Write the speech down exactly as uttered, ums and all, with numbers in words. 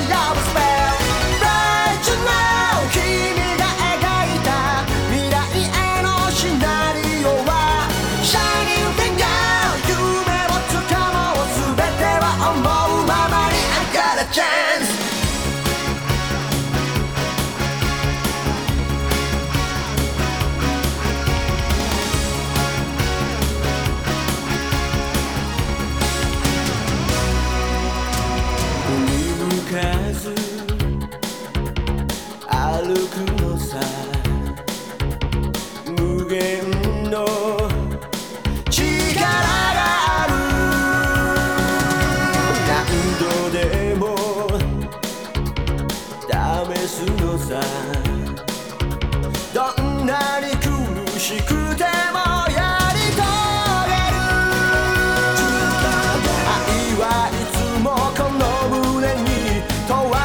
Your spell Right now 君が描いた未来へのシナリオは Shining Finger 夢をつかもう全ては思うままに I got a chance歩くのさ無限の力がある何度でも試すのさどんなに苦しくてもやり遂げる愛はいつもこの胸に問わ